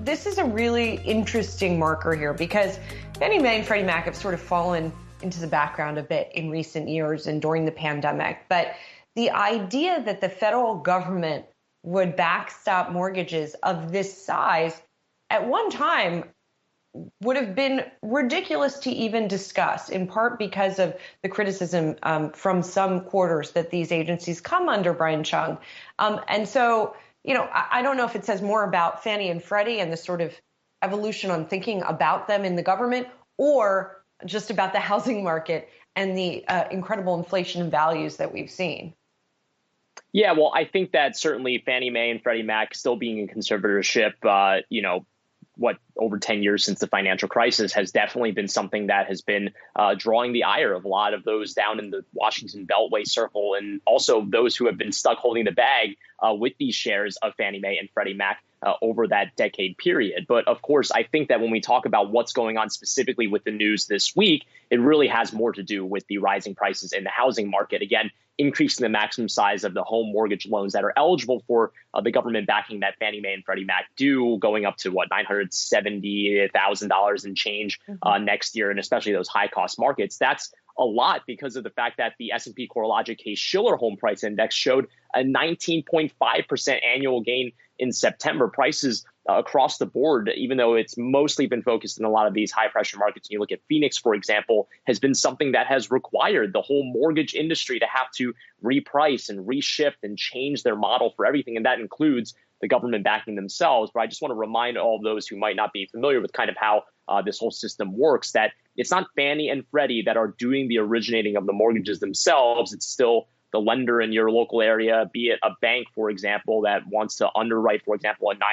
this is a really interesting marker here because Fannie Mae and Freddie Mac have sort of fallen into the background a bit in recent years and during the pandemic. But the idea that the federal government would backstop mortgages of this size at one time would have been ridiculous to even discuss, in part because of the criticism from some quarters that these agencies come under Brian Chung. And so, I don't know if it says more about Fannie and Freddie and the sort of evolution on thinking about them in the government, or just about the housing market and the incredible inflation in values that we've seen. Yeah, well, I think that certainly Fannie Mae and Freddie Mac still being in conservatorship, over 10 years since the financial crisis has definitely been something that has been drawing the ire of a lot of those down in the Washington Beltway circle, and also those who have been stuck holding the bag with these shares of Fannie Mae and Freddie Mac over that decade period. But of course, I think that when we talk about what's going on specifically with the news this week, it really has more to do with the rising prices in the housing market. Again, increasing the maximum size of the home mortgage loans that are eligible for the government backing that Fannie Mae and Freddie Mac do, going up to $970,000 and change next year, and especially those high cost markets. That's a lot because of the fact that the S&P CoreLogic Case-Shiller Home Price Index showed a 19.5% annual gain in September. Prices across the board, even though it's mostly been focused in a lot of these high pressure markets. You look at Phoenix, for example, has been something that has required the whole mortgage industry to have to reprice and reshift and change their model for everything. And that includes the government backing themselves. But I just want to remind all of those who might not be familiar with kind of how this whole system works, that it's not Fannie and Freddie that are doing the originating of the mortgages themselves. It's still the lender in your local area, be it a bank, for example, that wants to underwrite, for example, a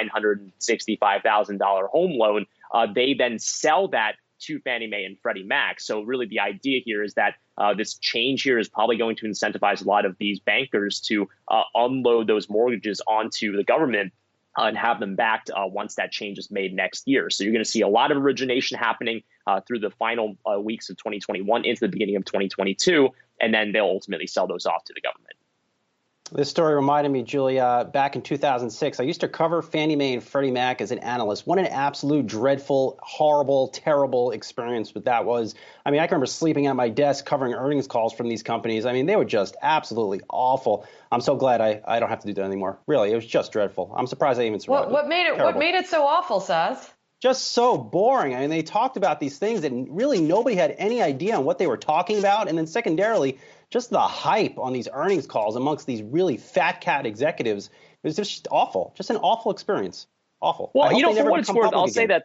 $965,000 home loan. They then sell that to Fannie Mae and Freddie Mac. So really the idea here is that this change here is probably going to incentivize a lot of these bankers to unload those mortgages onto the government and have them backed once that change is made next year. So you're going to see a lot of origination happening through the final weeks of 2021 into the beginning of 2022, and then they'll ultimately sell those off to the government. This story reminded me, Julia, back in 2006, I used to cover Fannie Mae and Freddie Mac as an analyst. What an absolute dreadful, horrible, terrible experience that was. I mean, I can remember sleeping at my desk covering earnings calls from these companies. I mean, they were just absolutely awful. I'm so glad I don't have to do that anymore. Really, it was just dreadful. I'm surprised I even survived. What made it so awful, Saz? Just so boring. I mean, they talked about these things and really nobody had any idea on what they were talking about. And then secondarily, just the hype on these earnings calls amongst these really fat cat executives, it was just awful. Just an awful experience. Awful. Well, for what it's worth, I'll say that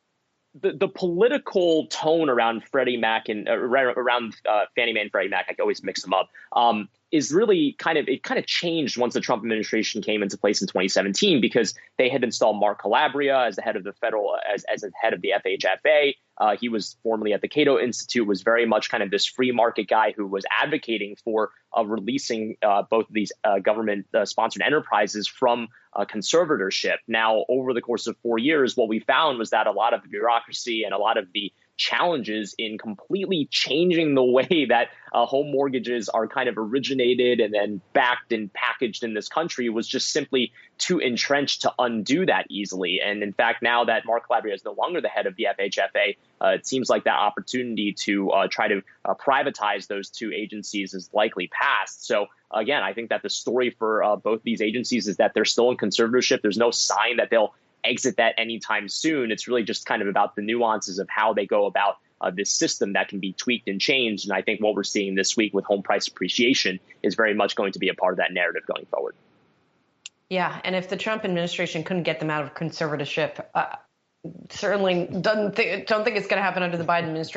the political tone around Freddie Mac and around Fannie Mae and Freddie Mac, I always mix them up, is really kind of changed once the Trump administration came into place in 2017, because they had installed Mark Calabria as the head of the as the head of the FHFA. He was formerly at the Cato Institute, was very much kind of this free market guy who was advocating for releasing both of these government sponsored enterprises from conservatorship. Now, over the course of 4 years, what we found was that a lot of the bureaucracy and a lot of the challenges in completely changing the way that home mortgages are kind of originated and then backed and packaged in this country was just simply too entrenched to undo that easily. And in fact, now that Mark Calabria is no longer the head of the FHFA, it seems like that opportunity to try to privatize those two agencies is likely past. So again, I think that the story for both these agencies is that they're still in conservatorship. There's no sign that they'll exit that anytime soon. It's really just kind of about the nuances of how they go about this system that can be tweaked and changed. And I think what we're seeing this week with home price appreciation is very much going to be a part of that narrative going forward. Yeah, and if the Trump administration couldn't get them out of conservatorship, certainly don't think it's going to happen under the Biden administration.